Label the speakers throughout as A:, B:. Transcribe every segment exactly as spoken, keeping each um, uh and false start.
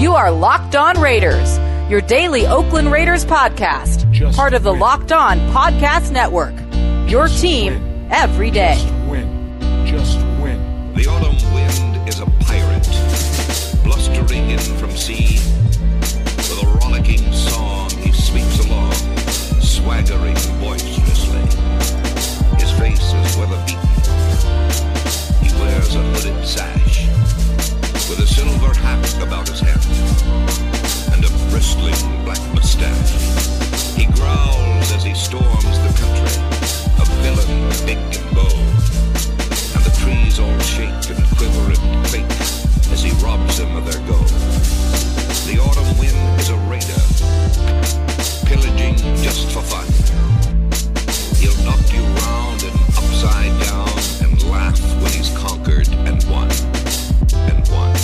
A: You are Locked On Raiders, your daily Oakland Raiders podcast,
B: Just
A: part of the
B: win.
A: Locked On Podcast Network. Your
B: Just
A: team
B: win.
A: every day.
B: Just win. Just win.
C: The autumn wind is a pirate, blustering in from sea. With a rollicking song he sweeps along, swaggering boisterously. His face is weather-beaten. He wears a hooded sash, with a silver hat about his head, and a bristling black mustache. He growls as he storms the country, a villain big and bold, and the trees all shake and quiver and quake as he robs them of their gold. The autumn wind is a raider, pillaging just for fun. He'll knock you round and upside down and laugh when he's conquered and won, and won,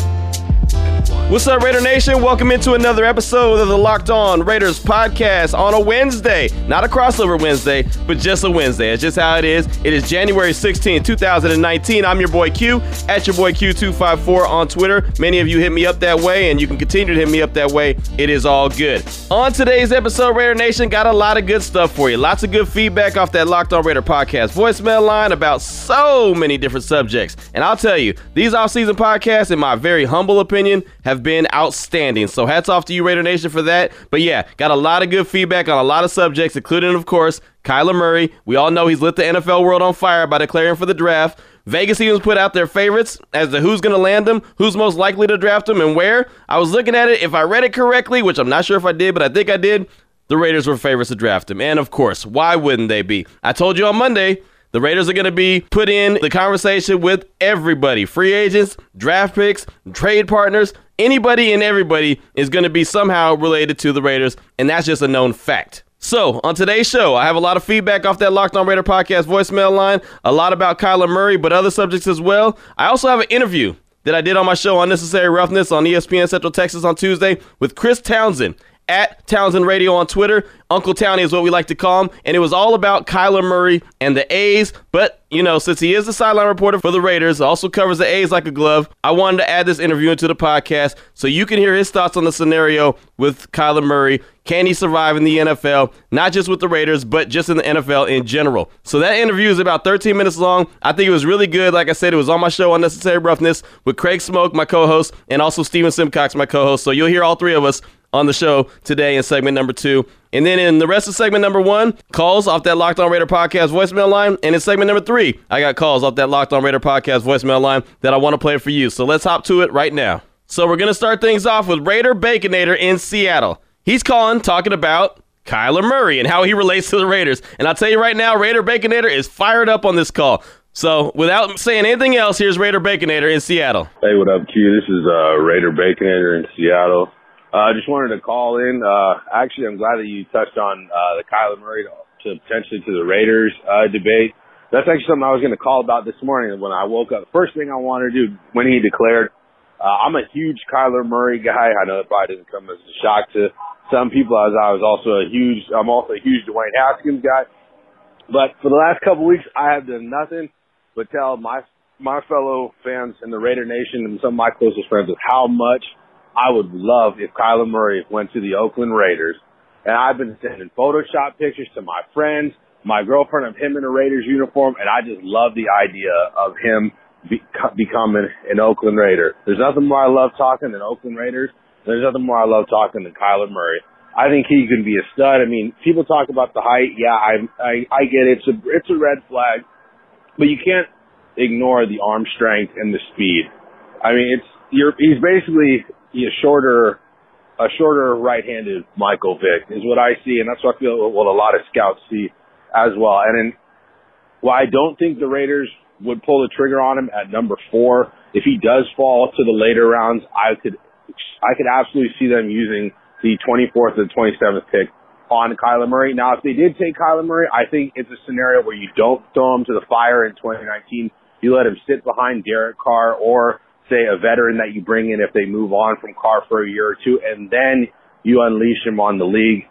C: and won.
D: What's up, Raider Nation? Welcome into another episode of the Locked On Raiders podcast on a Wednesday. Not a crossover Wednesday, but just a Wednesday. It's just how it is. It is January sixteenth, twenty nineteen. I'm your boy Q, at your boy Q two five four on Twitter. Many of you hit me up that way, and you can continue to hit me up that way. It is all good. On today's episode, Raider Nation, got a lot of good stuff for you. Lots of good feedback off that Locked On Raider podcast voicemail line about so many different subjects. And I'll tell you, these off-season podcasts, in my very humble opinion, have been outstanding. So hats off to you, Raider Nation, for that. But yeah, got a lot of good feedback on a lot of subjects, including, of course, Kyler Murray. We all know he's lit the N F L world on fire by declaring for the draft. Vegas even put out their favorites as to who's going to land him, who's most likely to draft him, and where. I was looking at it. If I read it correctly, which I'm not sure if I did, but I think I did, the Raiders were favorites to draft him. And, of course, why wouldn't they be? I told you on Monday, the Raiders are going to be put in the conversation with everybody. Free agents, draft picks, trade partners, anybody and everybody is going to be somehow related to the Raiders, and that's just a known fact. So, on today's show, I have a lot of feedback off that Locked On Raider podcast voicemail line, a lot about Kyler Murray, but other subjects as well. I also have an interview that I did on my show, Unnecessary Roughness, on E S P N Central Texas on Tuesday with Chris Townsend, at Townsend Radio on Twitter. Uncle Townie is what we like to call him. And it was all about Kyler Murray and the A's. But, you know, since he is the sideline reporter for the Raiders, also covers the A's like a glove, I wanted to add this interview into the podcast so you can hear his thoughts on the scenario with Kyler Murray. Can he survive in the N F L? Not just with the Raiders, but just in the N F L in general. So that interview is about thirteen minutes long. I think it was really good. Like I said, it was on my show, Unnecessary Roughness, with Craig Smoke, my co-host, and also Steven Simcox, my co-host. So you'll hear all three of us on the show today in segment number two. And then in the rest of segment number one, calls off that Locked On Raider podcast voicemail line. And in segment number three, I got calls off that Locked On Raider podcast voicemail line that I want to play for you. So let's hop to it right now. So we're going to start things off with Raider Baconator in Seattle. He's calling, talking about Kyler Murray and how he relates to the Raiders. And I'll tell you right now, Raider Baconator is fired up on this call. So without saying anything else, here's Raider Baconator in Seattle.
E: Hey, what up, Q? This is uh, Raider Baconator in Seattle. I uh, just wanted to call in. Uh, actually, I'm glad that you touched on uh, the Kyler Murray to, to potentially to the Raiders uh, debate. That's actually something I was going to call about this morning when I woke up. First thing I wanted to do when he declared, uh, I'm a huge Kyler Murray guy. I know it probably doesn't come as a shock to some people, as I was also a huge, I'm also a huge Dwayne Haskins guy. But for the last couple of weeks, I have done nothing but tell my my fellow fans in the Raider Nation and some of my closest friends of how much I would love if Kyler Murray went to the Oakland Raiders. And I've been sending Photoshop pictures to my friends, my girlfriend, of him in a Raiders uniform, and I just love the idea of him be- becoming an Oakland Raider. There's nothing more I love talking than Oakland Raiders. There's nothing more I love talking than Kyler Murray. I think he can be a stud. I mean, people talk about the height. Yeah, I I, I get it. It's a, it's a red flag. But you can't ignore the arm strength and the speed. I mean, it's you're he's basically a shorter, a shorter right-handed Michael Vick is what I see, and that's what I feel what a lot of scouts see as well. And then, while I don't think the Raiders would pull the trigger on him at number four, if he does fall to the later rounds, I could, I could absolutely see them using the twenty-fourth and twenty-seventh pick on Kyler Murray. Now, if they did take Kyler Murray, I think it's a scenario where you don't throw him to the fire in twenty nineteen. You let him sit behind Derek Carr or, say, a veteran that you bring in if they move on from Carr for a year or two, and then you unleash him on the league.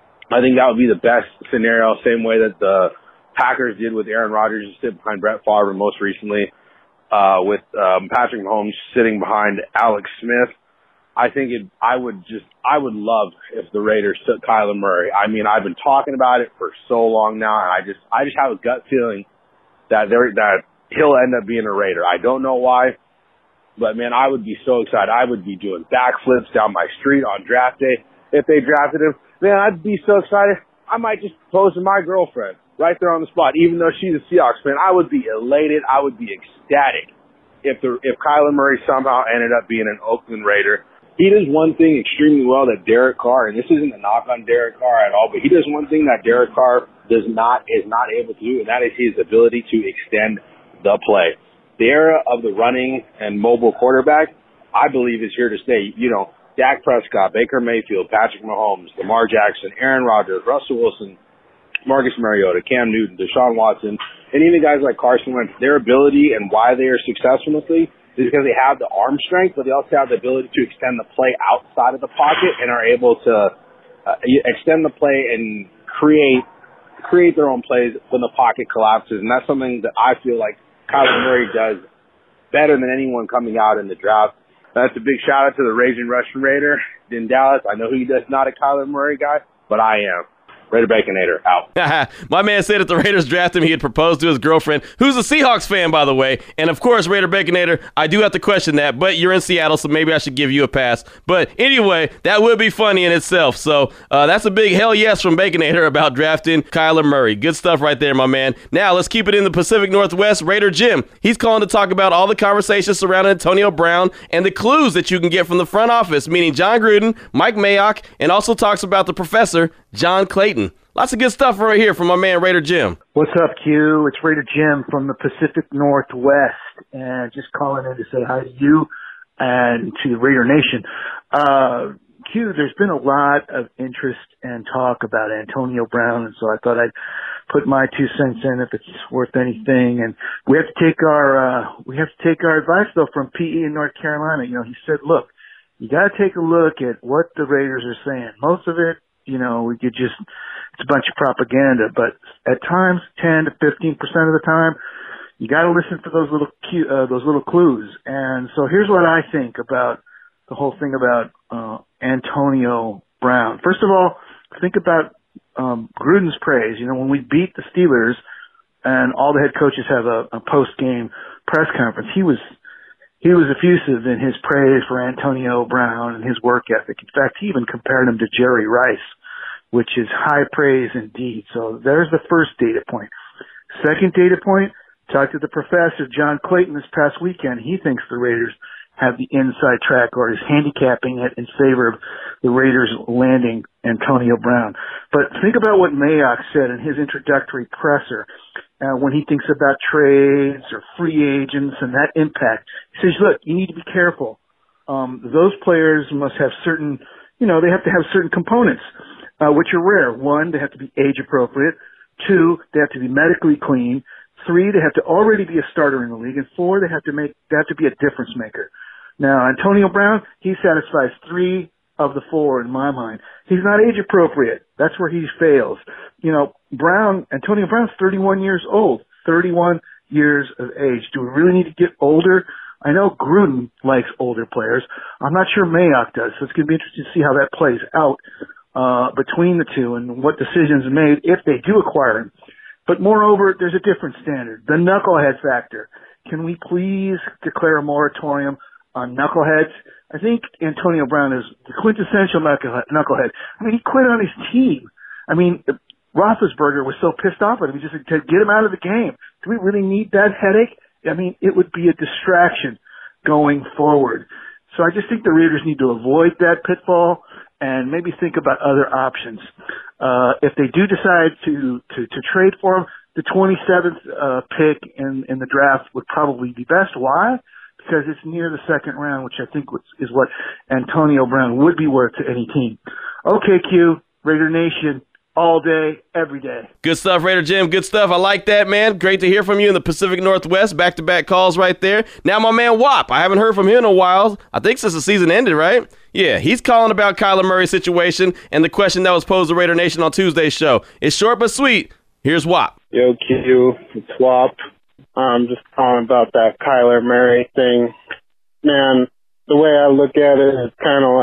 E: I think that would be the best scenario, same way that the Packers did with Aaron Rodgers, to sit behind Brett Favre, and most recently uh, with um, Patrick Mahomes sitting behind Alex Smith. I think it, I would just, I would love if the Raiders took Kyler Murray. I mean, I've been talking about it for so long now, and I just, I just have a gut feeling that there, that he'll end up being a Raider. I don't know why, but man, I would be so excited. I would be doing backflips down my street on draft day if they drafted him. Man, I'd be so excited. I might just propose to my girlfriend right there on the spot, even though she's a Seahawks fan. I would be elated. I would be ecstatic if the, if Kyler Murray somehow ended up being an Oakland Raider. He does one thing extremely well that Derek Carr, and this isn't a knock on Derek Carr at all, but he does one thing that Derek Carr does not, is not able to do, and that is his ability to extend the play. The era of the running and mobile quarterback, I believe, is here to stay. You know, Dak Prescott, Baker Mayfield, Patrick Mahomes, Lamar Jackson, Aaron Rodgers, Russell Wilson, Marcus Mariota, Cam Newton, Deshaun Watson, and even guys like Carson Wentz, their ability and why they are successful in this league is because they have the arm strength, but they also have the ability to extend the play outside of the pocket and are able to uh, extend the play and create create their own plays when the pocket collapses. And that's something that I feel like Kyler Murray does better than anyone coming out in the draft. That's a big shout out to the Raging Russian Raider in Dallas. I know he does not a Kyler Murray guy, but I am. Raider Baconator, out.
D: My man said if the Raiders drafted him, he had proposed to his girlfriend, who's a Seahawks fan, by the way. And, of course, Raider Baconator, I do have to question that, but you're in Seattle, so maybe I should give you a pass. But anyway, that would be funny in itself. So uh, that's a big hell yes from Baconator about drafting Kyler Murray. Good stuff right there, my man. Now, let's keep it in the Pacific Northwest. Raider Jim, he's calling to talk about all the conversations surrounding Antonio Brown and the clues that you can get from the front office, meaning John Gruden, Mike Mayock, and also talks about the professor, John Clayton. Lots of good stuff right here from my man Raider Jim.
F: What's up, Q? It's Raider Jim from the Pacific Northwest, and just calling in to say hi to you and to the Raider Nation. Uh, Q, there's been a lot of interest and talk about Antonio Brown, and so I thought I'd put my two cents in if it's worth anything. And we have to take our uh, we have to take our advice though from P E in North Carolina. You know, he said, look, you got to take a look at what the Raiders are saying. Most of it, you know, we could just, it's a bunch of propaganda, but at times, ten to fifteen percent of the time, you got to listen for those little cue, uh, those little clues. And so here's what I think about the whole thing about uh, Antonio Brown. First of all, think about um, Gruden's praise. You know, when we beat the Steelers and all the head coaches have a, a post-game press conference, he was he was effusive in his praise for Antonio Brown and his work ethic. In fact, he even compared him to Jerry Rice, which is high praise indeed. So there's the first data point. Second data point, talked to the professor, John Clayton, this past weekend. He thinks the Raiders have the inside track, or is handicapping it in favor of the Raiders landing Antonio Brown. But think about what Mayock said in his introductory presser uh, when he thinks about trades or free agents and that impact. He says, look, you need to be careful. Um, those players must have certain, you know, they have to have certain components. Uh, which are rare. One, they have to be age appropriate. Two, they have to be medically clean. Three, they have to already be a starter in the league. And four, they have to make, they have to be a difference maker. Now, Antonio Brown, he satisfies three of the four in my mind. He's not age appropriate. That's where he fails. You know, Brown, Antonio Brown's thirty-one years old. thirty-one years of age. Do we really need to get older? I know Gruden likes older players. I'm not sure Mayock does. So it's going to be interesting to see how that plays out. Uh, between the two and what decisions are made if they do acquire him. But moreover, there's a different standard, the knucklehead factor. Can we please declare a moratorium on knuckleheads? I think Antonio Brown is the quintessential knucklehead. I mean, he quit on his team. I mean, Roethlisberger was so pissed off at him, he just said, to get him out of the game. Do we really need that headache? I mean, it would be a distraction going forward. So I just think the Raiders need to avoid that pitfall and maybe think about other options. Uh, if they do decide to, to, to trade for him, the twenty-seventh uh, pick in, in the draft would probably be best. Why? Because it's near the second round, which I think is what Antonio Brown would be worth to any team. Okay, Q, Raider Nation, all day, every day.
D: Good stuff, Raider Jim. Good stuff. I like that, man. Great to hear from you in the Pacific Northwest. Back-to-back calls right there. Now my man W A P. I haven't heard from him in a while. I think since the season ended, right? Yeah, he's calling about Kyler Murray's situation and the question that was posed to Raider Nation on Tuesday's show. It's short but sweet. Here's W A P.
G: Yo, Q, it's W A P. I'm just calling about that Kyler Murray thing. Man, the way I look at it is kind of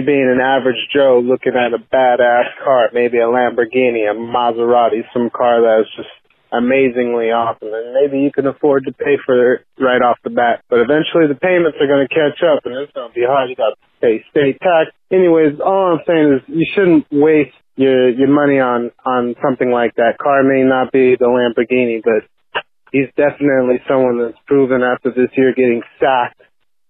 G: you being an average Joe looking at a badass car, maybe a Lamborghini, a Maserati, some car that's just amazingly awesome, and maybe you can afford to pay for it right off the bat. But eventually the payments are going to catch up, and it's going to be hard. You got to pay state tax. Anyways, all I'm saying is you shouldn't waste your your money on on something like that. Car may not be the Lamborghini, but he's definitely someone that's proven after this year getting sacked,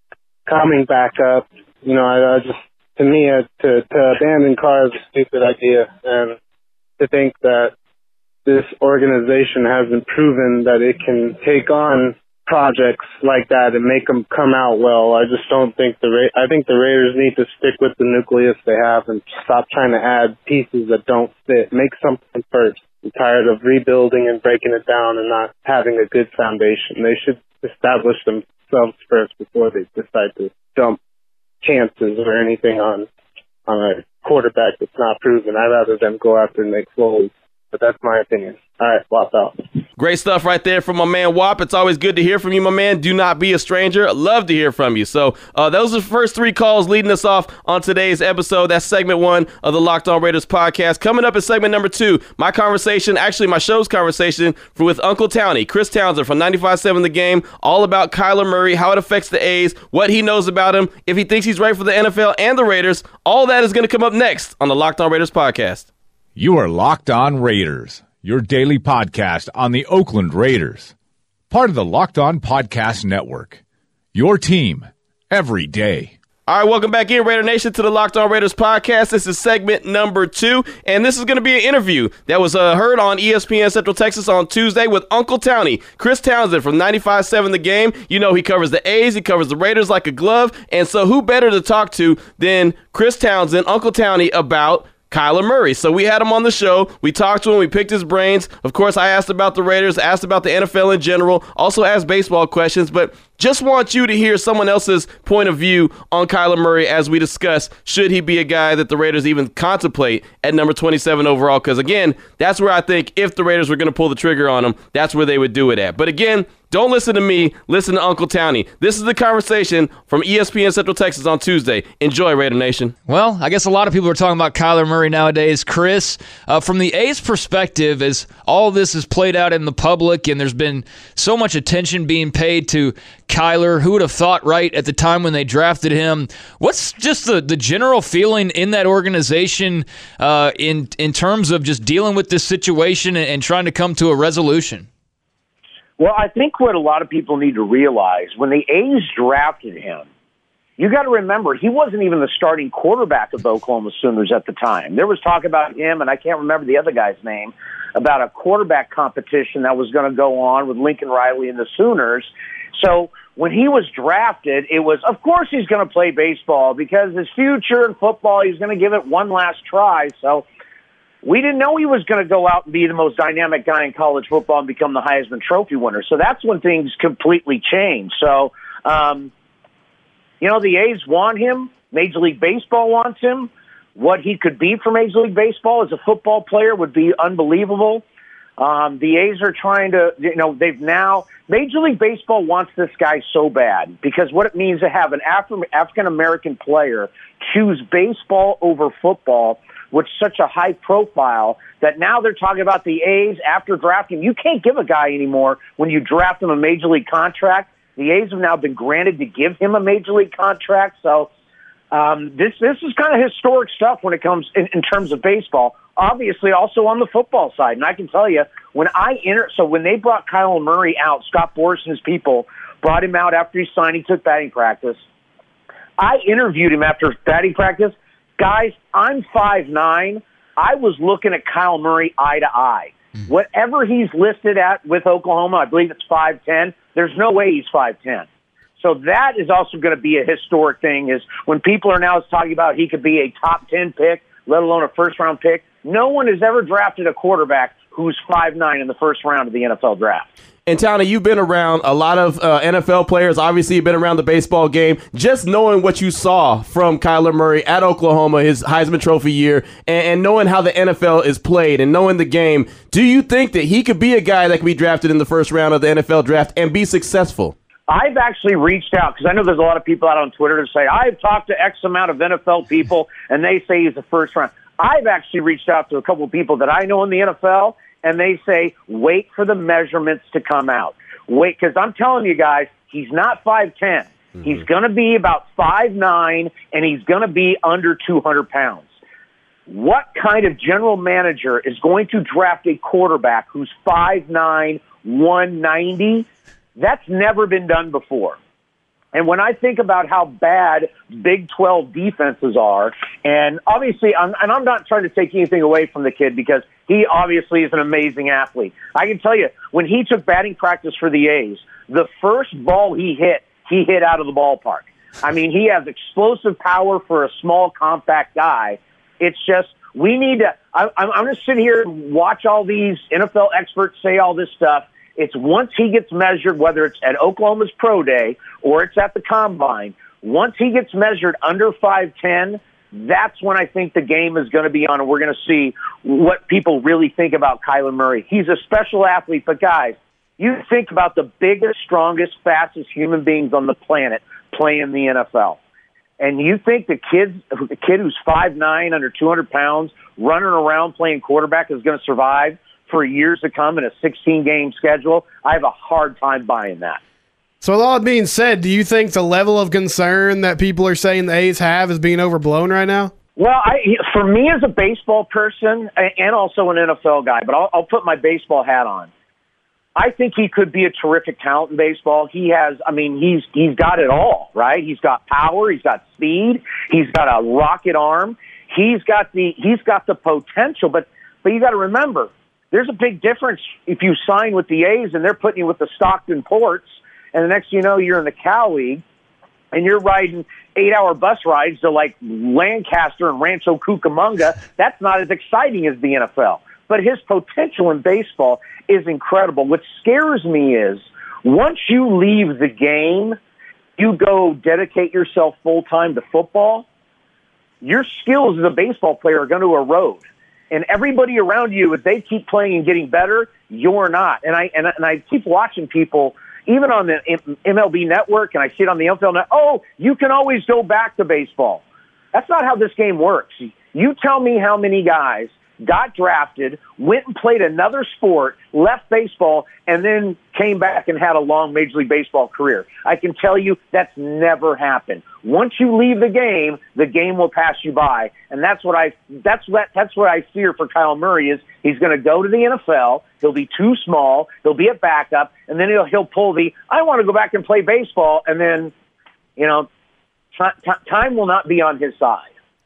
G: coming back up. You know, I, I just to me uh, to to abandon Carr is a stupid idea, and to think that this organization hasn't proven that it can take on projects like that and make them come out well. I just don't think the Ra- I think the Raiders need to stick with the nucleus they have and stop trying to add pieces that don't fit. Make something first. I'm tired of rebuilding and breaking it down and not having a good foundation. They should establish themselves first before they decide to dump chances or anything on on a quarterback that's not proven. I'd rather them go after Nick Foles. But that's my opinion. All right, Wop out.
D: Great stuff right there from my man Wop. It's always good to hear from you, my man. Do not be a stranger. I'd love to hear from you. So uh, those are the first three calls leading us off on today's episode. That's segment one of the Locked On Raiders podcast. Coming up in segment number two, my conversation, actually my show's conversation for, with Uncle Townie, Chris Townsend from ninety-five seven The Game, all about Kyler Murray, how it affects the A's, what he knows about him, if he thinks he's right for the N F L and the Raiders. All that is going to come up next on the Locked On Raiders podcast.
H: You are Locked On Raiders, your daily podcast on the Oakland Raiders. Part of the Locked On Podcast Network, your team every day.
D: All right, welcome back in, Raider Nation, to the Locked On Raiders podcast. This is segment number two, and this is going to be an interview that was uh, heard on E S P N Central Texas on Tuesday with Uncle Townie, Chris Townsend from ninety-five seven The Game. You know, he covers the A's, he covers the Raiders like a glove, and so who better to talk to than Chris Townsend, Uncle Townie, about Kyler Murray. So we had him on the show. We talked to him. We picked his brains. Of course, I asked about the Raiders, asked about the N F L in general, also asked baseball questions, but just want you to hear someone else's point of view on Kyler Murray as we discuss, should he be a guy that the Raiders even contemplate at number twenty-seven overall? Because, again, that's where I think if the Raiders were going to pull the trigger on him, that's where they would do it at. But, again, don't listen to me. Listen to Uncle Townie. This is the conversation from E S P N Central Texas on Tuesday. Enjoy, Raider Nation.
I: Well, I guess a lot of people are talking about Kyler Murray nowadays. Chris, uh, from the A's perspective, as all this is played out in the public and there's been so much attention being paid to Kyler, who would have thought right at the time when they drafted him? What's just the, the general feeling in that organization uh, in, in terms of just dealing with this situation and, and trying to come to a resolution?
J: Well, I think what a lot of people need to realize, when the A's drafted him, you got to remember, he wasn't even the starting quarterback of the Oklahoma Sooners at the time. There was talk about him, and I can't remember the other guy's name, about a quarterback competition that was going to go on with Lincoln Riley and the Sooners. So when he was drafted, it was, of course he's going to play baseball because his future in football, he's going to give it one last try. So we didn't know he was going to go out and be the most dynamic guy in college football and become the Heisman Trophy winner. So that's when things completely changed. So, um, you know, the A's want him. Major League Baseball wants him. What he could be for Major League Baseball as a football player would be unbelievable. Um, the A's are trying to, you know, they've now, Major League Baseball wants this guy so bad because what it means to have an Afri- African-American player choose baseball over football with such a high profile that now they're talking about the A's after drafting. You can't give a guy anymore when you draft him a major league contract. The A's have now been granted to give him a major league contract. So um, this this is kind of historic stuff when it comes in, in terms of baseball. Obviously, also on the football side. And I can tell you, when I enter, so when they brought Kyler Murray out, Scott Boras and his people brought him out after he signed. He took batting practice. I interviewed him after batting practice. Guys, I'm five nine. I was looking at Kyle Murray eye to eye. Mm-hmm. Whatever he's listed at with Oklahoma, I believe it's five ten. There's no way he's five ten. So that is also going to be a historic thing, is when people are now talking about he could be a top ten pick, let alone a first-round pick. No one has ever drafted a quarterback who's five nine in the first round of the N F L draft.
D: And, Townie, you've been around a lot of uh, N F L players. Obviously, you've been around the baseball game. Just knowing what you saw from Kyler Murray at Oklahoma, his Heisman Trophy year, and, and knowing how the N F L is played and knowing the game, do you think that he could be a guy that could be drafted in the first round of the N F L draft and be successful?
J: I've actually reached out because I know there's a lot of people out on Twitter that say, I've talked to X amount of N F L people, and they say he's the first round. I've actually reached out to a couple of people that I know in the N F L, and they say, wait for the measurements to come out. Wait, because I'm telling you guys, he's not five ten. Mm-hmm. He's going to be about five nine, and he's going to be under two hundred pounds. What kind of general manager is going to draft a quarterback who's five nine, one ninety? That's never been done before. And when I think about how bad Big twelve defenses are, and obviously, I'm, and I'm not trying to take anything away from the kid because he obviously is an amazing athlete. I can tell you, when he took batting practice for the A's, the first ball he hit, he hit out of the ballpark. I mean, he has explosive power for a small, compact guy. It's just, we need to, I, I'm, I'm going to sit here and watch all these N F L experts say all this stuff. It's once he gets measured, whether it's at Oklahoma's Pro Day or it's at the Combine, once he gets measured under five ten, that's when I think the game is going to be on, and we're going to see what people really think about Kyler Murray. He's a special athlete, but guys, you think about the biggest, strongest, fastest human beings on the planet playing in the N F L. And you think the kid, the kid who's five nine, under two hundred pounds, running around playing quarterback is going to survive for years to come in a sixteen-game schedule? I have a hard time buying that.
K: So with all that being said, do you think the level of concern that people are saying the A's have is being overblown right now?
J: Well, I, for me as a baseball person and also an N F L guy, but I'll, I'll put my baseball hat on, I think he could be a terrific talent in baseball. He has, I mean, he's he's got it all, right? He's got power, he's got speed, he's got a rocket arm, he's got the he's got the potential. But but you got to remember, there's a big difference if you sign with the A's and they're putting you with the Stockton Ports, and the next thing you know, you're in the Cal League, and you're riding eight-hour bus rides to, like, Lancaster and Rancho Cucamonga. That's not as exciting as the N F L. But his potential in baseball is incredible. What scares me is once you leave the game, you go dedicate yourself full-time to football, your skills as a baseball player are going to erode. And everybody around you, if they keep playing and getting better, you're not. And I and, and I keep watching people, even on the M L B Network, and I see it on the N F L Network, oh, you can always go back to baseball. That's not how this game works. You tell me how many guys got drafted, went and played another sport, left baseball, and then came back and had a long Major League Baseball career. I can tell you that's never happened. Once you leave the game, the game will pass you by. And that's what I that's what that's what I fear for Kyle Murray is he's going to go to the N F L, he'll be too small, he'll be a backup, and then he'll he'll pull the I want to go back and play baseball, and then, you know, t- t- time will not be on his side.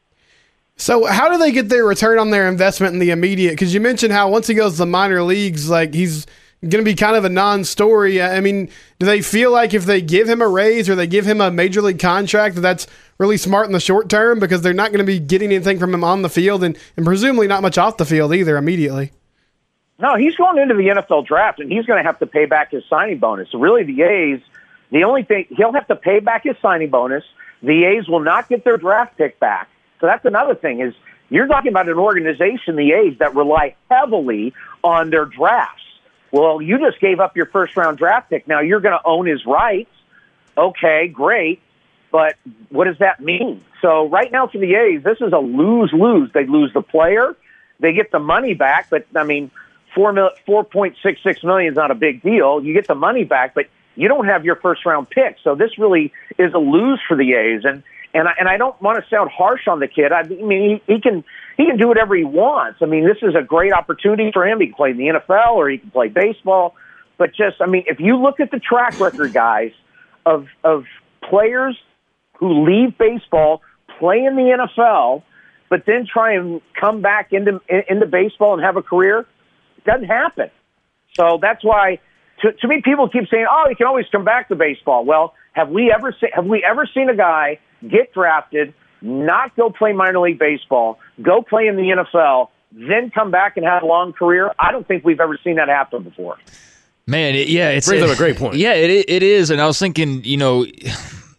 K: So how do they get their return on their investment in the immediate? Because you mentioned how once he goes to the minor leagues, like he's going to be kind of a non-story. I mean, do they feel like if they give him a raise or they give him a major league contract, that that's really smart in the short term because they're not going to be getting anything from him on the field and, and presumably not much off the field either immediately?
J: No, he's going into the N F L draft, and he's going to have to pay back his signing bonus. So really, the A's, the only thing, he'll have to pay back his signing bonus. The A's will not get their draft pick back. So that's another thing is you're talking about an organization, the A's, that rely heavily on their drafts. Well, you just gave up your first-round draft pick. Now you're going to own his rights. Okay, great. But what does that mean? So right now for the A's, this is a lose-lose. They lose the player. They get the money back. But, I mean, four point six six million dollars is not a big deal. You get the money back, but you don't have your first-round pick. So this really is a lose for the A's. And And I, and I don't want to sound harsh on the kid. I mean, he, he can he can do whatever he wants. I mean, this is a great opportunity for him. He can play in the N F L or he can play baseball. But just, I mean, if you look at the track record, guys, of of players who leave baseball, play in the N F L, but then try and come back into into baseball and have a career, it doesn't happen. So that's why, to, to me, people keep saying, "Oh, he can always come back to baseball." Well, have we ever se- have we ever seen a guy get drafted, not go play minor league baseball, go play in the N F L, then come back and have a long career? I don't think we've ever seen that happen before.
I: Man, it, yeah, it's
D: brings up a great point.
I: Yeah, it it is, and I was thinking, you know,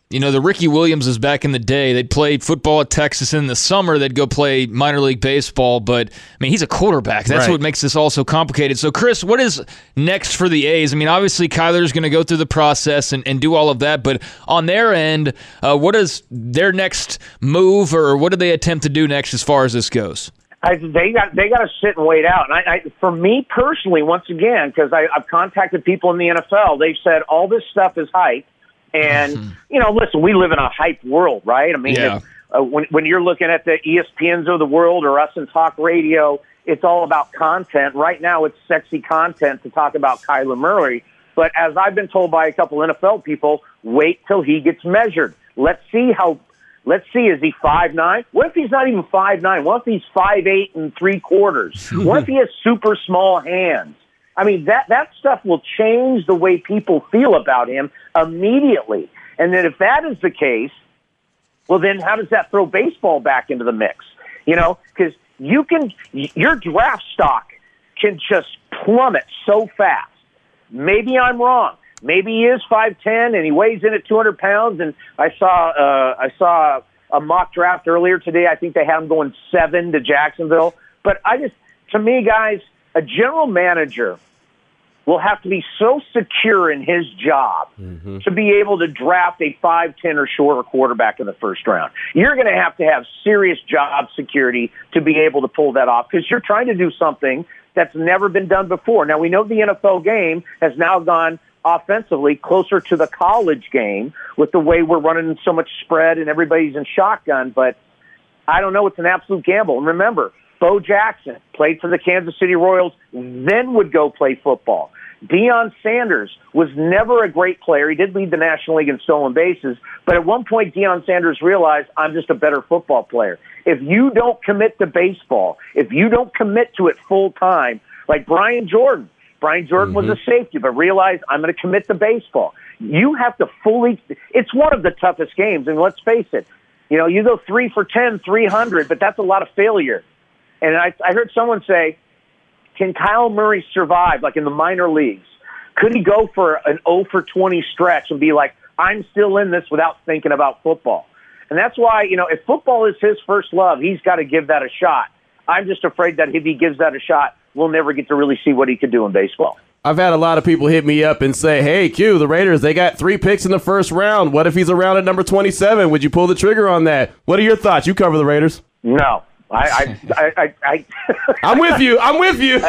I: you know, the Ricky Williamses back in the day, they'd play football at Texas. In the summer, they'd go play minor league baseball. But, I mean, he's a quarterback. That's
D: right.
I: what makes this all so complicated. So, Chris, what is next for the A's? I mean, obviously, Kyler's going to go through the process and, and do all of that. But on their end, uh, what is their next move, or what do they attempt to do next as far as this goes?
J: I, they got they got to sit and wait out. And I, I, for me personally, once again, because I've contacted people in the N F L, they've said all this stuff is hype. And, mm-hmm. you know, listen, we live in a hype world, right? I mean,
I: yeah.
J: if, uh, when, when you're looking at the E S P Ns of the world or us in talk radio, it's all about content. Right now, it's sexy content to talk about Kyler Murray. But as I've been told by a couple N F L people, wait till he gets measured. Let's see how – let's see, is he five nine? What if he's not even five nine? What if he's five eight and three quarters? What if he has super small hands? I mean, that, that stuff will change the way people feel about him immediately. And then if that is the case, well, then how does that throw baseball back into the mix? You know, because you can, your draft stock can just plummet so fast. Maybe I'm wrong. Maybe he is five ten and he weighs in at two hundred pounds. And I saw, uh, I saw a mock draft earlier today. I think they had him going seven to Jacksonville. But I just, to me, guys, a general manager will have to be so secure in his job mm-hmm. to be able to draft a five ten or shorter quarterback in the first round. You're going to have to have serious job security to be able to pull that off, because you're trying to do something that's never been done before. Now, we know the N F L game has now gone offensively closer to the college game with the way we're running so much spread and everybody's in shotgun, but I don't know. It's an absolute gamble. And remember, Bo Jackson played for the Kansas City Royals, then would go play football. Deion Sanders was never a great player. He did lead the National League in stolen bases, but at one point Deion Sanders realized, I'm just a better football player. If you don't commit to baseball, if you don't commit to it full time, like Brian Jordan, Brian Jordan mm-hmm. was a safety, but realized, I'm going to commit to baseball. You have to fully, it's one of the toughest games, and let's face it, you know, you go three for ten, three hundred, but that's a lot of failure. And I, I heard someone say, can Kyle Murray survive, like in the minor leagues? Could he go for an oh for twenty stretch and be like, I'm still in this without thinking about football? And that's why, you know, if football is his first love, he's got to give that a shot. I'm just afraid that if he gives that a shot, we'll never get to really see what he could do in baseball.
D: I've had a lot of people hit me up and say, hey, Q, the Raiders, they got three picks in the first round. What if he's around at number twenty-seven? Would you pull the trigger on that? What are your thoughts? You cover the Raiders.
J: No. I, I, I, I,
D: I'm with you. I'm with you.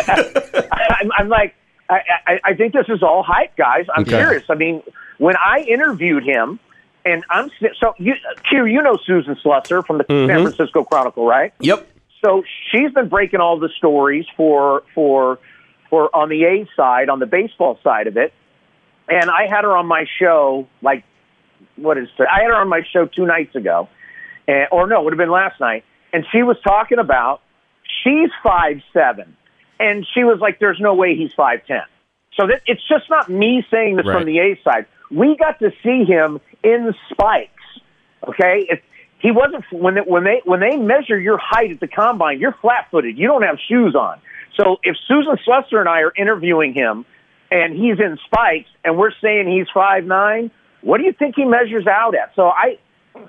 J: I, I'm, I'm like, I, I, I think this is all hype, guys. I'm
D: okay.
J: serious. I mean, when I interviewed him, and I'm so you, Q, you know Susan Slusser from the mm-hmm. San Francisco Chronicle, right?
D: Yep.
J: So she's been breaking all the stories for for for on the A side, on the baseball side of it, and I had her on my show. Like, what is it? I had her on my show two nights ago, and, or no, it would have been last night. And she was talking about she's five seven, and she was like, there's no way he's five ten. So that, it's just not me saying this right. from the A side. We got to see him in spikes, okay? If he wasn't when they, when they when they measure your height at the combine, you're flat-footed. You don't have shoes on. So if Susan Slusser and I are interviewing him and he's in spikes and we're saying he's five nine, what do you think he measures out at? So I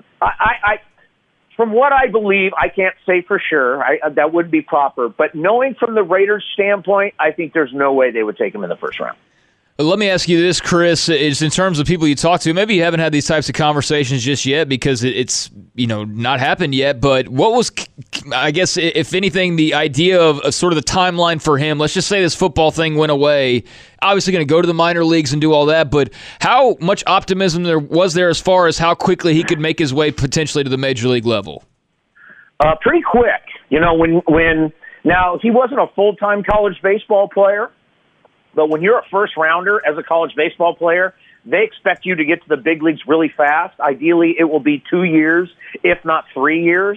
J: I, I From what I believe, I can't say for sure. I, that wouldn't be proper. But knowing from the Raiders' standpoint, I think there's no way they would take him in the first round.
I: Let me ask you this, Chris, is in terms of people you talk to, maybe you haven't had these types of conversations just yet because it's, you know, not happened yet, but what was, I guess, if anything, the idea of, of sort of the timeline for him? Let's just say this football thing went away. Obviously going to go to the minor leagues and do all that, but how much optimism there was there as far as how quickly he could make his way potentially to the major league level?
J: Uh, pretty quick. You know, when, when now he wasn't a full-time college baseball player, but when you're a first-rounder as a college baseball player, they expect you to get to the big leagues really fast. Ideally, it will be two years, if not three years.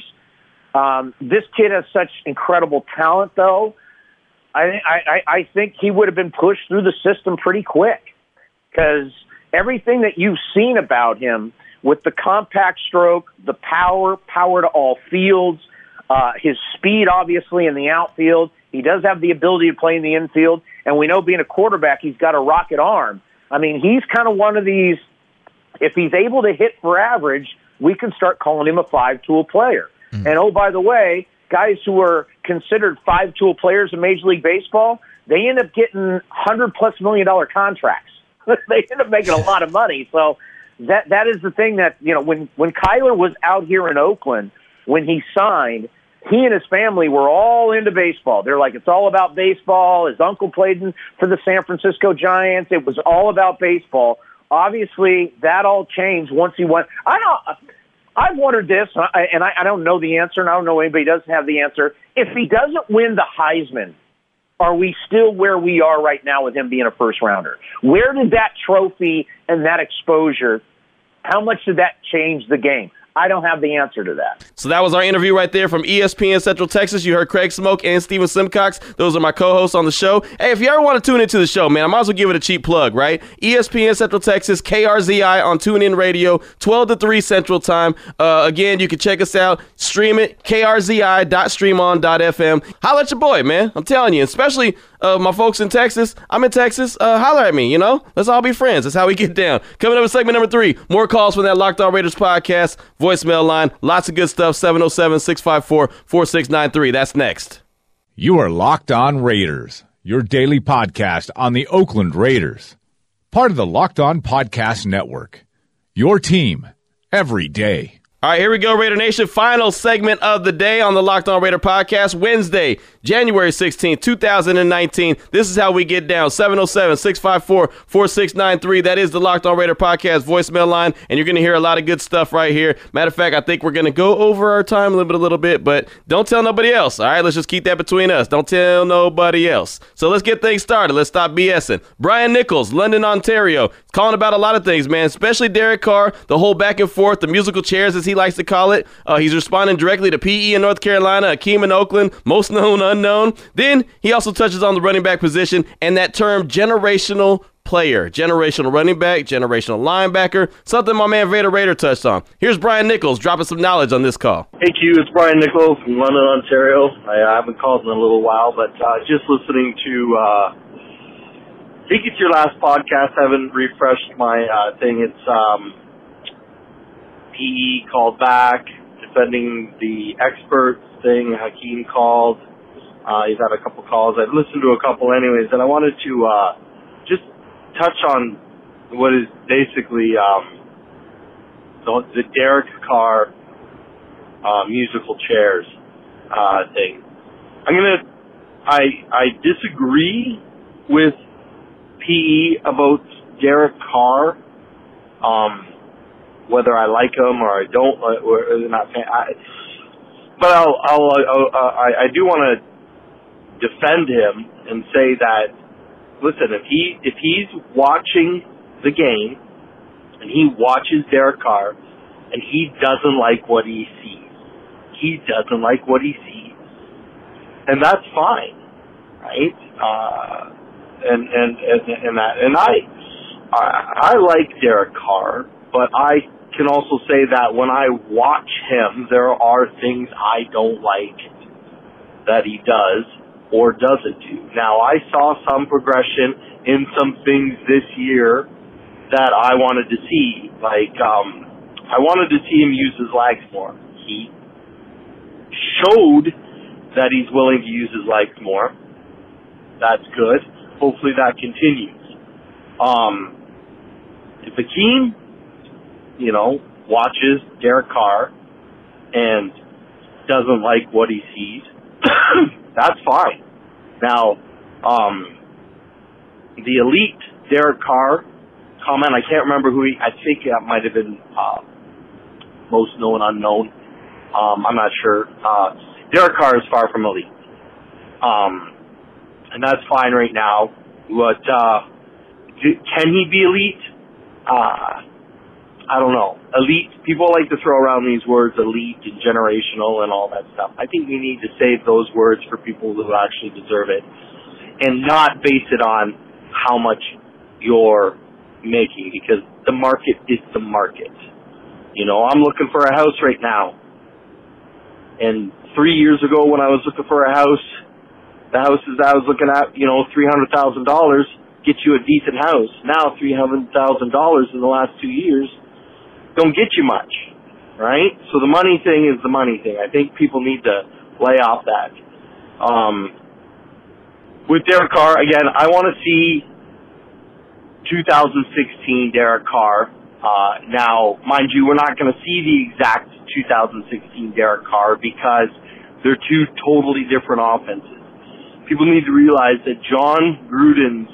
J: Um, this kid has such incredible talent, though. I, I, I think he would have been pushed through the system pretty quick because everything that you've seen about him with the compact stroke, the power, power to all fields, uh, his speed, obviously, in the outfield. He does have the ability to play in the infield, and we know being a quarterback, he's got a rocket arm. I mean, he's kind of one of these if he's able to hit for average, we can start calling him a five-tool player. Mm. And, oh, by the way, guys who are considered five-tool players in Major League Baseball, they end up getting hundred-plus million dollar contracts. They end up making a lot of money. So that that is the thing that, you know, when, when Kyler was out here in Oakland, when he signed, he and his family were all into baseball. They're like, it's all about baseball. His uncle played in, for the San Francisco Giants. It was all about baseball. Obviously, that all changed once he went. I don't. I've wondered this, and I, I don't know the answer, and I don't know anybody doesn't have the answer. If he doesn't win the Heisman, are we still where we are right now with him being a first-rounder? Where did that trophy and that exposure, how much did that change the game? I don't have the answer to that.
D: So that was our interview right there from E S P N Central Texas. You heard Craig Smoke and Steven Simcox. Those are my co-hosts on the show. Hey, if you ever want to tune into the show, man, I might as well give it a cheap plug, right? E S P N Central Texas, K R Z I on TuneIn Radio, twelve to three Central Time. Uh, again, you can check us out, stream it, K R Z I dot stream on dot F M. Holla at your boy, man. I'm telling you, especially uh, my folks in Texas. I'm in Texas. Uh, holler at me, you know? Let's all be friends. That's how we get down. Coming up with segment number three, more calls from that Locked On Raiders podcast, voicemail line. Lots of good stuff, seven oh seven, six five four, four six nine three. That's next.
H: You are Locked On Raiders, your daily podcast on the Oakland Raiders. Part of the Locked On Podcast Network, your team every day.
D: All right, here we go, Raider Nation. Final segment of the day on the Locked On Raider podcast, Wednesday, January sixteenth, two thousand nineteen. This is how we get down, seven oh seven, six five four, four six nine three. That is the Locked On Raider podcast voicemail line, and you're going to hear a lot of good stuff right here. Matter of fact, I think we're going to go over our time limit a little bit, but don't tell nobody else, all right? Let's just keep that between us. Don't tell nobody else. So let's get things started. Let's stop BSing. Brian Nichols, London, Ontario, calling about a lot of things, man, especially Derek Carr, the whole back and forth, the musical chairs, as he likes to call it. Uh, he's responding directly to P E in North Carolina, Akeem in Oakland, most known unknown. Then he also touches on the running back position and that term generational player, generational running back, generational linebacker, something my man Vader Raider touched on. Here's Brian Nichols dropping some knowledge on this call.
L: Hey Q, it's Brian Nichols from London, Ontario. I, I haven't called in a little while, but uh, just listening to, uh, I think it's your last podcast. I haven't refreshed my uh, thing. It's um, P E called back, defending the experts thing. Hakeem called. Uh, he's had a couple calls. I've listened to a couple anyways, and I wanted to uh, just touch on what is basically um, the, the Derek Carr uh, musical chairs uh, thing. I'm gonna. I I disagree with P E about Derek Carr. Um, whether I like him or I don't, or not. I, but I'll, I'll, I'll I, I do want to defend him and say that, listen, if he if he's watching the game and he watches Derek Carr and he doesn't like what he sees, he doesn't like what he sees, and that's fine, right? Uh, and and and and that and I I, I like Derek Carr, but I can also say that when I watch him, there are things I don't like that he does or doesn't do. Now, I saw some progression in some things this year that I wanted to see. Like, um, I wanted to see him use his legs more. He showed that he's willing to use his legs more. That's good. Hopefully that continues. Um, if Akeem, you know, watches Derek Carr and doesn't like what he sees, that's fine. Now, um, the elite Derek Carr comment, I can't remember who he, I think that might have been uh, most known unknown. Um, I'm not sure. Uh, Derek Carr is far from elite. Um, and that's fine right now. But uh, do, can he be elite? Uh, I don't know. Elite, people like to throw around these words, elite and generational and all that stuff. I think we need to save those words for people who actually deserve it and not base it on how much you're making, because the market is the market. You know, I'm looking for a house right now. And three years ago when I was looking for a house, the houses I was looking at, you know, three hundred thousand dollars get you a decent house. Now three hundred thousand dollars in the last two years don't get you much, right? So the money thing is the money thing. I think people need to lay off that. Um, with Derek Carr, again, I want to see two thousand sixteen Derek Carr. Uh, now, mind you, we're not going to see the exact two thousand sixteen Derek Carr because they're two totally different offenses. People need to realize that John Gruden's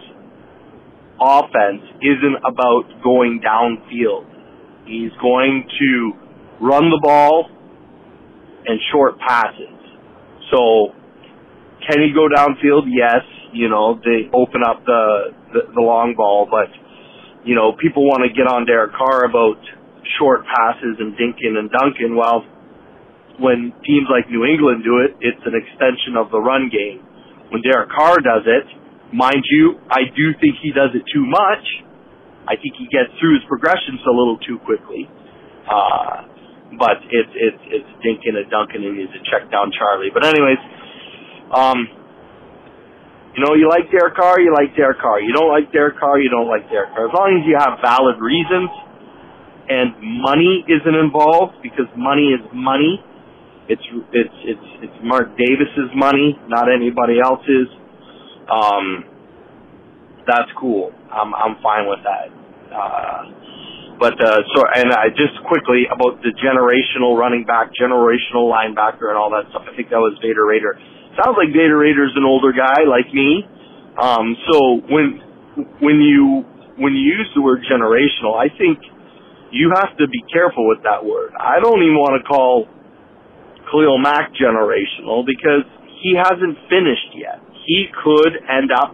L: offense isn't about going downfield. He's going to run the ball and short passes. So, can he go downfield? Yes. You know, they open up the, the, the long ball, but, you know, people want to get on Derek Carr about short passes and dinking and dunking. Well, when teams like New England do it, it's an extension of the run game. When Derek Carr does it, mind you, I do think he does it too much. I think he gets through his progressions a little too quickly. Uh, but it's, it's, it's dinking and dunking and he's a check down Charlie. But anyways, um, you know, you like Derek Carr, you like Derek Carr. You don't like Derek Carr, you don't like Derek Carr. As long as you have valid reasons and money isn't involved, because money is money. It's it's it's it's Mark Davis's money, not anybody else's. Um, that's cool. I'm I'm fine with that. Uh, but uh, so and I just quickly about the generational running back, generational linebacker, and all that stuff. I think that was Vader Raider. Sounds like Vader Raider's an older guy like me. Um, so when when you when you use the word generational, I think you have to be careful with that word. I don't even want to call Khalil Mack generational because he hasn't finished yet. He could end up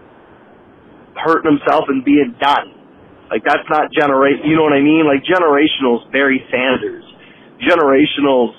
L: hurting himself and being done. Like, that's not generate. You know what I mean? Like, generational's Barry Sanders. Generational's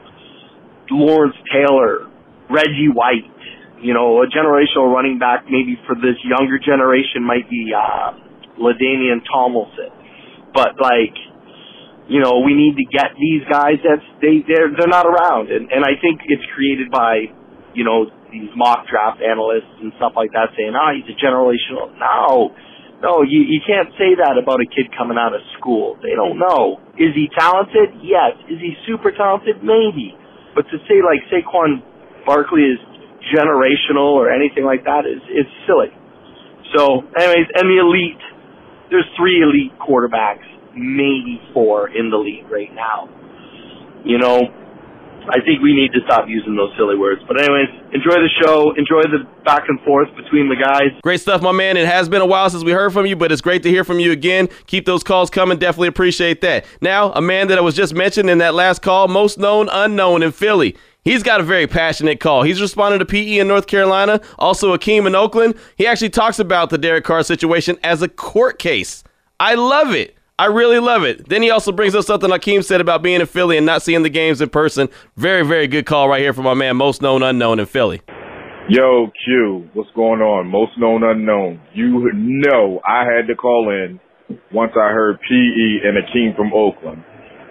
L: Lawrence Taylor. Reggie White, you know, a generational running back maybe for this younger generation might be uh, LaDainian Tomlinson. But, like, you know, we need to get these guys. That's they they're they're not around, and and I think it's created by, you know, these mock draft analysts and stuff like that saying, ah, oh, he's a generational. No, no, you you can't say that about a kid coming out of school. They don't know. Is he talented? Yes. Is he super talented? Maybe. But to say like Saquon Barkley is generational or anything like that is is silly. So, anyways, and the elite, there's three elite quarterbacks, maybe four in the league right now. You know, I think we need to stop using those silly words. But anyways, enjoy the show. Enjoy the back and forth between the guys.
D: Great stuff, my man. It has been a while since we heard from you, but it's great to hear from you again. Keep those calls coming. Definitely appreciate that. Now, a man that I was just mentioned in that last call, most known unknown in Philly. He's got a very passionate call. He's responding to P E in North Carolina, also Akeem in Oakland. He actually talks about the Derek Carr situation as a court case. I love it. I really love it. Then he also brings up something Akeem said about being in Philly and not seeing the games in person. Very, very good call right here from my man, most known unknown in Philly.
M: Yo, Q, what's going on? Most known unknown. You know I had to call in once I heard P E and Akeem from Oakland.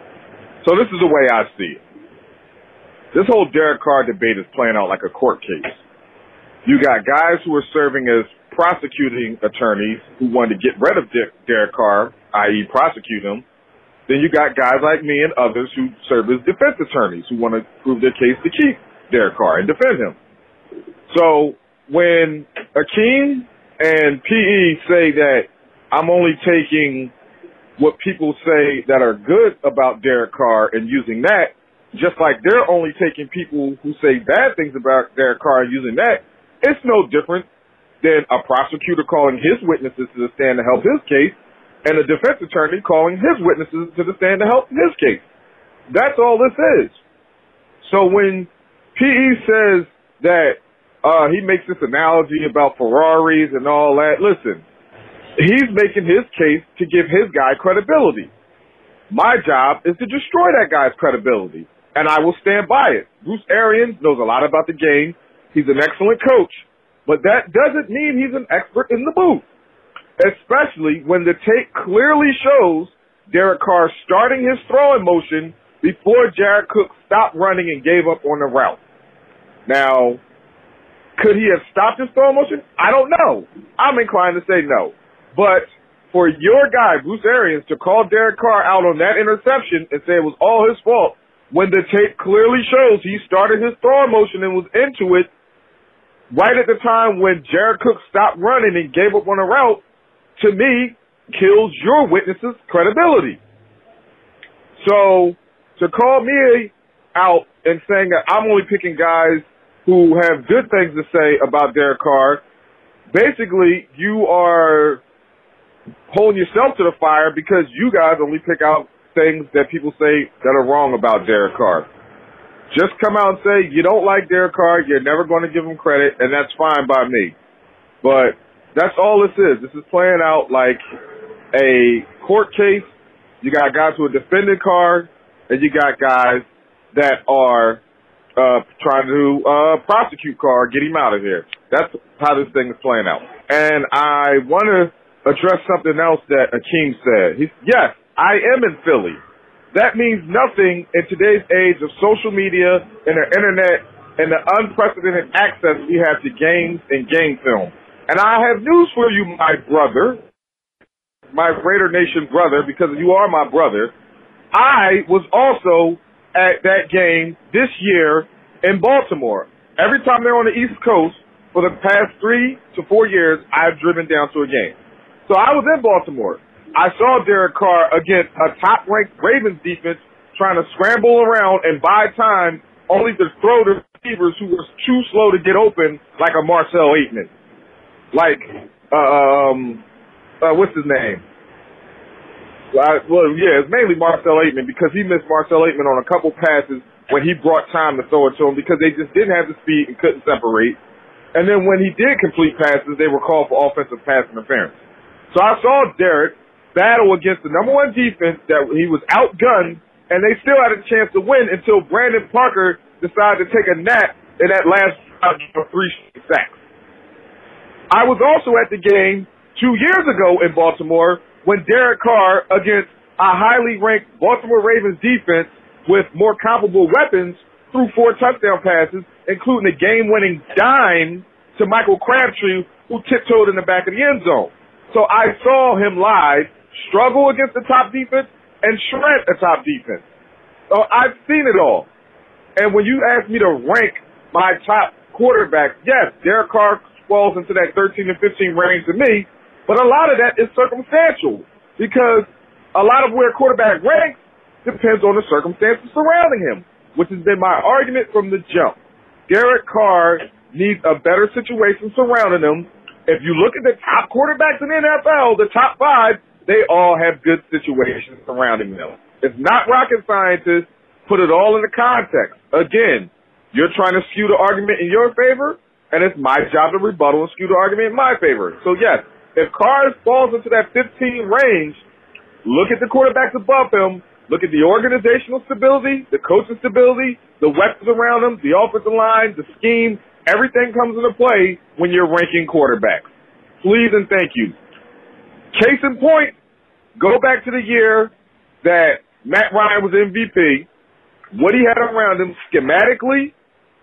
M: So this is the way I see it. This whole Derek Carr debate is playing out like a court case. You got guys who are serving as prosecuting attorneys who wanted to get rid of De- Derek Carr, that is prosecute him. Then you got guys like me and others who serve as defense attorneys who want to prove their case to keep Derek Carr and defend him. So when Akeem and P E say that I'm only taking what people say that are good about Derek Carr and using that, just like they're only taking people who say bad things about Derek Carr and using that, it's no different than a prosecutor calling his witnesses to the stand to help his case and a defense attorney calling his witnesses to the stand to help his case. That's all this is. So when P E says that uh, he makes this analogy about Ferraris and all that, listen, he's making his case to give his guy credibility. My job is to destroy that guy's credibility. And I will stand by it. Bruce Arians knows a lot about the game. He's an excellent coach. But that doesn't mean he's an expert in the booth. Especially when the tape clearly shows Derek Carr starting his throwing motion before Jared Cook stopped running and gave up on the route. Now, could he have stopped his throwing motion? I don't know. I'm inclined to say no. But for your guy, Bruce Arians, to call Derek Carr out on that interception and say it was all his fault when the tape clearly shows he started his throwing motion and was into it right at the time when Jared Cook stopped running and gave up on a route, to me, kills your witness's credibility. So to call me out and saying that I'm only picking guys who have good things to say about Derek Carr, basically you are holding yourself to the fire because you guys only pick out things that people say that are wrong about Derek Carr. Just come out and say you don't like Derek Carr, you're never going to give him credit, and that's fine by me. But that's all this is. This is playing out like a court case. You got guys who are defending Carr, and you got guys that are uh, trying to uh, prosecute Carr, get him out of here. That's how this thing is playing out. And I want to address something else that Akeem said. He, yes, I am in Philly. That means nothing in today's age of social media and the internet and the unprecedented access we have to games and game film. And I have news for you, my brother, my Raider Nation brother, because you are my brother. I was also at that game this year in Baltimore. Every time they're on the East Coast for the past three to four years, I've driven down to a game. So I was in Baltimore. I saw Derek Carr against a top-ranked Ravens defense trying to scramble around and buy time only to throw to receivers who were too slow to get open, like a Marcel Aitman. Like, uh, um, uh, what's his name? I, well, yeah, it's mainly Marcel Aitman because he missed Marcel Aitman on a couple passes when he brought time to throw it to him because they just didn't have the speed and couldn't separate. And then when he did complete passes, they were called for offensive pass interference. So I saw Derek battle against the number one defense that he was outgunned, and they still had a chance to win until Brandon Parker decided to take a nap in that last for three sacks. I was also at the game two years ago in Baltimore when Derek Carr against a highly ranked Baltimore Ravens defense with more comparable weapons threw four touchdown passes, including a game-winning dime to Michael Crabtree, who tiptoed in the back of the end zone. So I saw him live struggle against the top defense and shred a top defense. So I've seen it all. And when you ask me to rank my top quarterbacks, yes, Derek Carr falls into that thirteen and fifteen range to me, but a lot of that is circumstantial because a lot of where quarterback ranks depends on the circumstances surrounding him, which has been my argument from the jump. Derek Carr needs a better situation surrounding him. If you look at the top quarterbacks in the N F L, the top five, they all have good situations surrounding them. It's not rocket scientists. Put it all in the context. Again, you're trying to skew the argument in your favor, and it's my job to rebuttal and skew the argument in my favor. So, yes, if Carr falls into that fifteen range, look at the quarterbacks above him, look at the organizational stability, the coaching stability, the weapons around him, the offensive line, the scheme, everything comes into play when you're ranking quarterbacks. Please and thank you. Case in point, go back to the year that Matt Ryan was M V P, what he had around him schematically,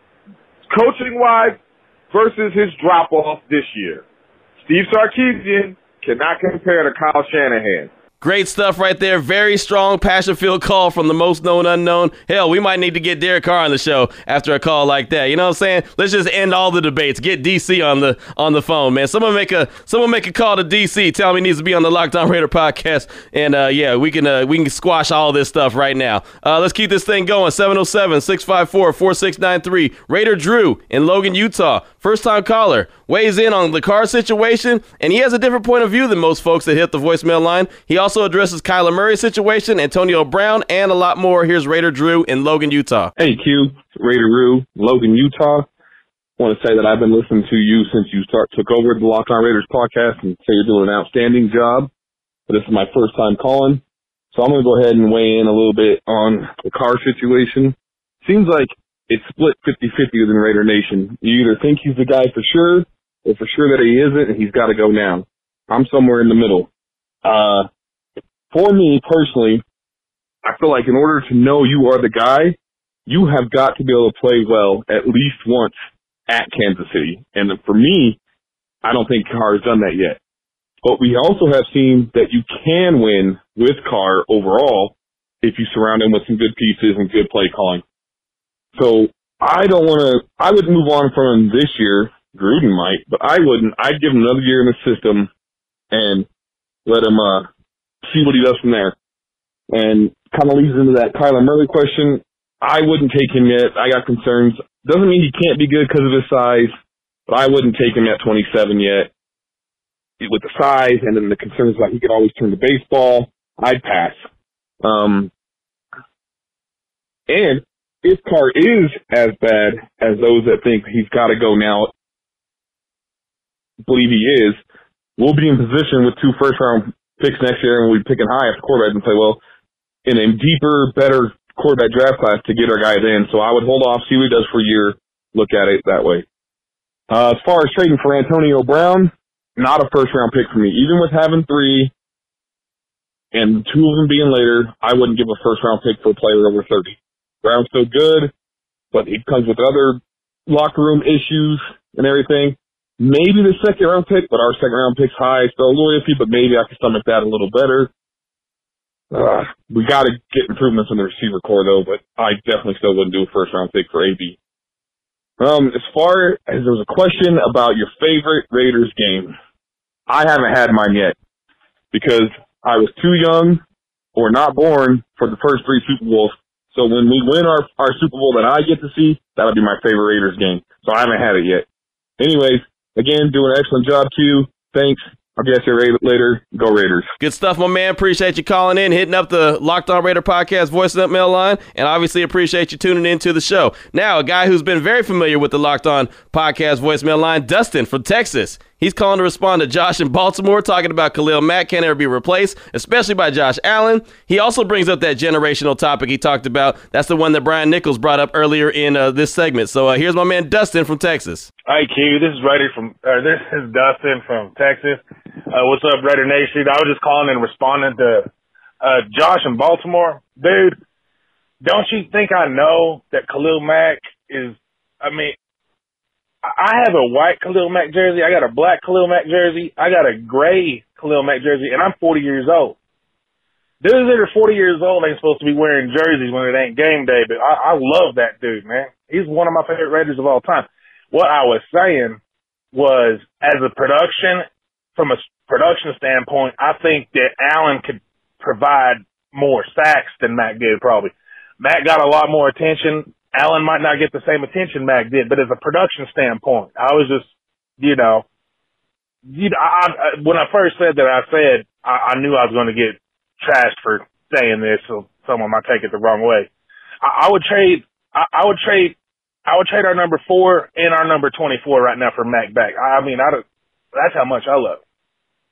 M: coaching-wise, versus his drop-off this year. Steve Sarkisian cannot compare to Kyle Shanahan.
D: Great stuff right there. Very strong, passion-filled call from the most known unknown. Hell, we might need to get Derek Carr on the show after a call like that. You know what I'm saying? Let's just end all the debates. Get D C on the on the phone, man. Someone make a someone make a call to D C. Tell him he needs to be on the Locked On Raider podcast, and uh, yeah, we can uh, we can squash all this stuff right now. Uh, let's keep this thing going. seven oh seven, six five four, four six nine three. Raider Drew in Logan, Utah. First-time caller. Weighs in on the Carr situation, and he has a different point of view than most folks that hit the voicemail line. He also addresses Kyler Murray's situation, Antonio Brown, and a lot more. Here's Raider Drew in Logan, Utah.
N: Hey, Q. Raider Drew, Logan, Utah. I want to say that I've been listening to you since you start took over the Locked On Raiders podcast and say you're doing an outstanding job. But this is my first time calling, so I'm going to go ahead and weigh in a little bit on the Carr situation. Seems like it's split fifty-fifty within Raider Nation. You either think he's the guy for sure, or for sure that he isn't, and he's got to go now. I'm somewhere in the middle. Uh, for me, personally, I feel like in order to know you are the guy, you have got to be able to play well at least once at Kansas City. And for me, I don't think Carr has done that yet. But we also have seen that you can win with Carr overall if you surround him with some good pieces and good play calling. So I don't want to – I would move on from him this year. Gruden might, but I wouldn't. I'd give him another year in the system and let him uh, see what he does from there. And kind of leads into that Kyler Murray question. I wouldn't take him yet. I got concerns. Doesn't mean he can't be good because of his size, but I wouldn't take him at twenty-seven yet. With the size and then the concerns about he could always turn the baseball, I'd pass. Um, and if Carr is as bad as those that think he's got to go now, believe he is, we'll be in position with two first-round picks next year, and we'll be picking high after quarterback and say, well, in a deeper, better quarterback draft class to get our guys in. So I would hold off, see what he does for a year, look at it that way. Uh, as far as trading for Antonio Brown, not a first-round pick for me. Even with having three and two of them being later, I wouldn't give a first-round pick for a player over thirty. Brown's still good, but he comes with other locker room issues and everything. Maybe the second-round pick, but our second-round pick's high, so loyalty, but maybe I can stomach that a little better. Uh, we got to get improvements in the receiver core, though, but I definitely still wouldn't do a first-round pick for A B. Um, as far as there was a question about your favorite Raiders game, I haven't had mine yet because I was too young or not born for the first three Super Bowls. So when we win our, our Super Bowl that I get to see, that'll be my favorite Raiders game. So I haven't had it yet. Anyways, again, doing an excellent job, Q. Thanks. I'll get you later. Go Raiders.
D: Good stuff, my man. Appreciate you calling in, hitting up the Locked On Raider podcast voicemail line, and obviously appreciate you tuning into the show. Now, a guy who's been very familiar with the Locked On podcast voicemail line, Dustin from Texas. He's calling to respond to Josh in Baltimore, talking about Khalil Mack can't ever be replaced, especially by Josh Allen. He also brings up that generational topic he talked about. That's the one that Brian Nichols brought up earlier in uh, this segment. So uh, here's my man Dustin from Texas.
O: Hi, Q. This is Raider from. Uh, this is Dustin from Texas. Uh, what's up, Raider Nation? I was just calling and responding to uh, Josh in Baltimore. Dude, don't you think I know that Khalil Mack is? I mean. I have a white Khalil Mack jersey. I got a black Khalil Mack jersey. I got a gray Khalil Mack jersey, and I'm forty years old. Dudes that are forty years old ain't supposed to be wearing jerseys when it ain't game day, but I, I love that dude, man. He's one of my favorite Raiders of all time. What I was saying was, as a production, from a production standpoint, I think that Allen could provide more sacks than Mack did, probably. Mack got a lot more attention. Allen might not get the same attention Mack did, but as a production standpoint, I was just, you know, you know, I, I, when I first said that, I said I, I knew I was going to get trashed for saying this, so someone might take it the wrong way. I, I would trade, I, I would trade, I would trade our number four and our number twenty-four right now for Mack back. I, I mean, I don't, that's how much I love it.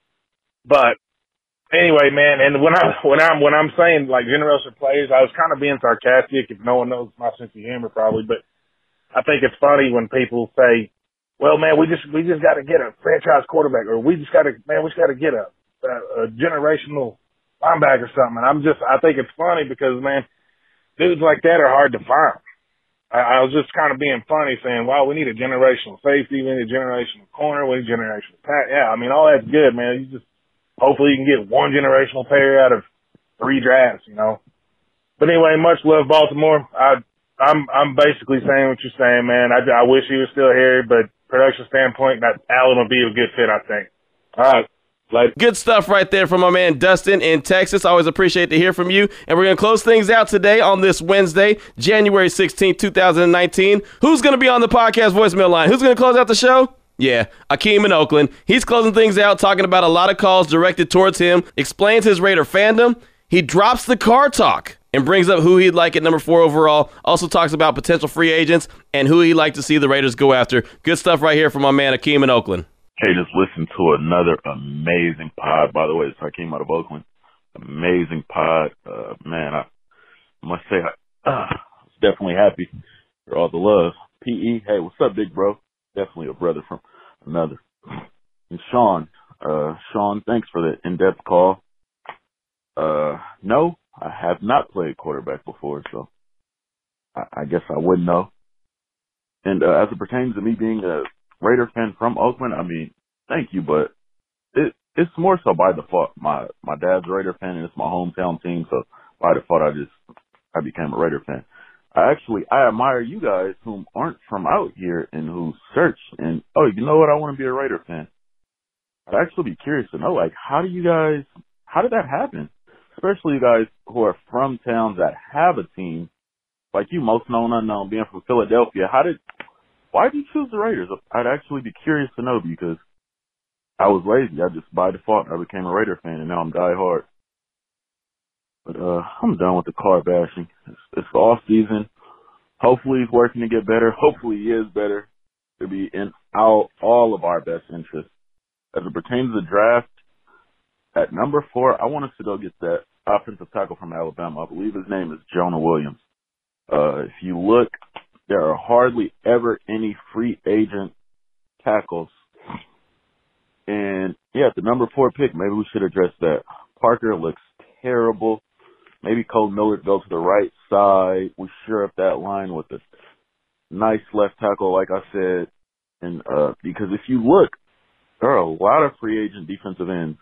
O: But anyway, man, and when I when I'm when I'm saying like generational players, I was kind of being sarcastic. If no one knows my sense of humor, probably, but I think it's funny when people say, "Well, man, we just we just got to get a franchise quarterback," or "We just got to man, we just got to get a, a a generational linebacker or something." And I'm just I think it's funny because man, dudes like that are hard to find. I, I was just kind of being funny, saying, "Wow, we need a generational safety, we need a generational corner, we need a generational pass." Yeah, I mean, all that's good, man. You just hopefully you can get one generational player out of three drafts, you know. But anyway, much love, Baltimore. I, I'm I'm basically saying what you're saying, man. I, I wish he was still here, but production standpoint, that Allen would be a good fit, I think. All right. Later.
D: Good stuff right there from my man Dustin in Texas. Always appreciate to hear from you. And we're going to close things out today on this Wednesday, January sixteenth, twenty nineteen. Who's going to be on the podcast voicemail line? Who's going to close out the show? Yeah, Akeem in Oakland. He's closing things out, talking about a lot of calls directed towards him, explains his Raider fandom. He drops the Carr talk and brings up who he'd like at number four overall. Also talks about potential free agents and who he'd like to see the Raiders go after. Good stuff right here from my man Akeem in Oakland.
P: Hey, just listen to another amazing pod. By the way, it's Hakeem out of Oakland. Amazing pod. Uh, man, I must say I uh, was definitely happy for all the love. P E, hey, what's up, big bro? Definitely a brother from another. And Sean, uh, Sean, thanks for the in-depth call. Uh, no, I have not played quarterback before, so I, I guess I wouldn't know. And uh, as it pertains to me being a Raider fan from Oakland, I mean, thank you, but it, it's more so by default. My my dad's a Raider fan, and it's my hometown team, so by default, I just I became a Raider fan. I actually I admire you guys who aren't from out here and who search and oh, you know what? I want to be a Raider fan. I'd actually be curious to know, like, how do you guys? How did that happen? Especially you guys who are from towns that have a team, like you, most known unknown, being from Philadelphia. How did? Why did you choose the Raiders? I'd actually be curious to know because I was lazy. I just, by default, I became a Raider fan, and now I'm die hard. But uh, I'm done with the car bashing. It's, it's the off season. Hopefully he's working to get better. Hopefully he is better. To be in all, all of our best interests. As it pertains to the draft, at number four, I want us to go get that offensive tackle from Alabama. I believe his name is Jonah Williams. Uh, if you look, there are hardly ever any free agent tackles. And, yeah, the number four pick, maybe we should address that. Parker looks terrible. Maybe Cole Miller goes to the right side. We shore up that line with a nice left tackle, like I said. And uh, because if you look, there are a lot of free agent defensive ends.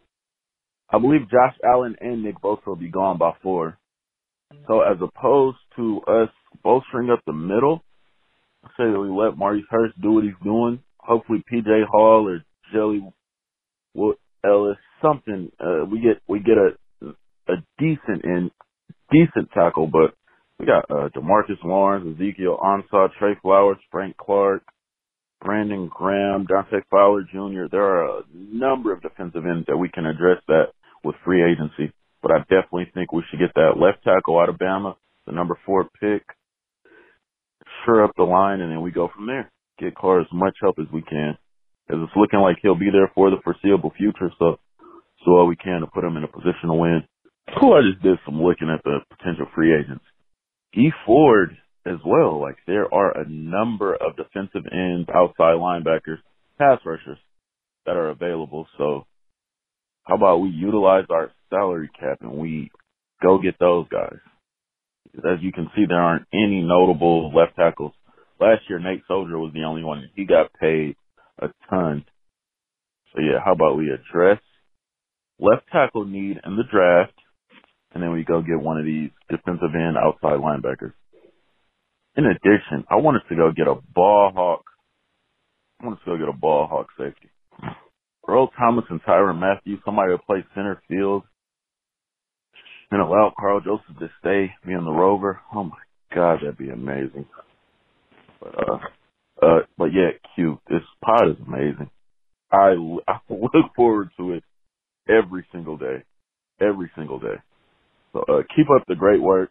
P: I believe Josh Allen and Nick Bosa will be gone by four. So as opposed to us bolstering up the middle, I say that we let Maurice Hurst do what he's doing. Hopefully P J Hall or Jelly Wood Ellis, something. Uh, we get we get a a decent and decent tackle, but we got uh, DeMarcus Lawrence, Ezekiel Ansah, Trey Flowers, Frank Clark, Brandon Graham, Dante Fowler Junior There are a number of defensive ends that we can address that with free agency. But I definitely think we should get that left tackle out of Bama, the number four pick, shore up the line, and then we go from there. Get Carr as much help as we can. Because it's looking like he'll be there for the foreseeable future, so so all we can to put him in a position to win. Cool, I just did some looking at the potential free agents. E. Ford as well. Like, there are a number of defensive ends, outside linebackers, pass rushers that are available. So how about we utilize our salary cap and we go get those guys? As you can see, there aren't any notable left tackles. Last year, Nate Soldier was the only one. He got paid a ton. So, yeah, how about we address left tackle need in the draft, and then we go get one of these defensive end outside linebackers. In addition, I want us to go get a ball hawk. I want us to go get a ball hawk safety. Earl Thomas and Tyrann Mathieu, somebody to play center field, and allow Carl Joseph to stay, be in the rover. Oh, my God, that'd be amazing. But, uh, uh, but yeah, Q, this pod is amazing. I, I look forward to it every single day. Every single day. So uh, keep up the great work.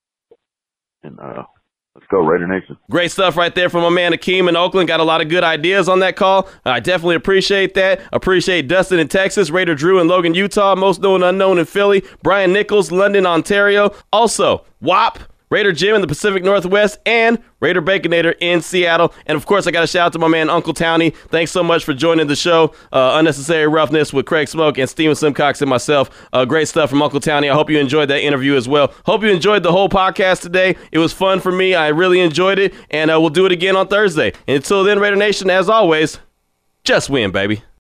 P: And uh, let's go, Raider Nation.
D: Great stuff right there from my man Akeem in Oakland. Got a lot of good ideas on that call. I definitely appreciate that. Appreciate Dustin in Texas, Raider Drew in Logan, Utah, most known unknown in Philly, Brian Nichols, London, Ontario. Also, W A P, Raider Jim in the Pacific Northwest, and Raider Baconator in Seattle. And, of course, I got to shout out to my man Uncle Townie. Thanks so much for joining the show. Uh, Unnecessary Roughness with Craig Smoke and Steven Simcox and myself. Uh, great stuff from Uncle Townie. I hope you enjoyed that interview as well. Hope you enjoyed the whole podcast today. It was fun for me. I really enjoyed it, and uh, we'll do it again on Thursday. And until then, Raider Nation, as always, just win, baby.